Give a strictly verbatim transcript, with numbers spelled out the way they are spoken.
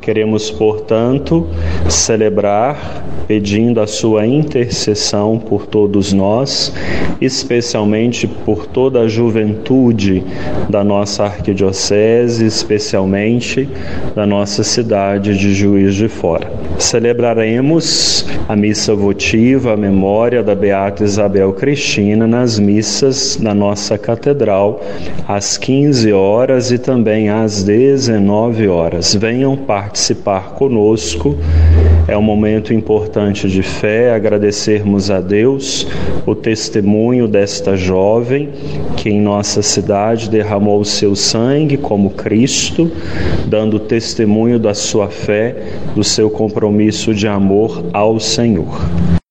Queremos, portanto, celebrar pedindo a sua intercessão por todos nós, especialmente por toda a juventude da nossa arquidiocese, especialmente da nossa cidade de Juiz de Fora. Celebraremos a missa votiva à memória da Beata Isabel Cristina nas missas da nossa catedral às quinze horas e também às dezenove horas. Venham participar conosco. É um momento importante de fé, agradecermos a Deus o testemunho desta jovem que em nossa cidade derramou o seu sangue como Cristo, dando testemunho da sua fé, do seu compromisso de amor ao Senhor.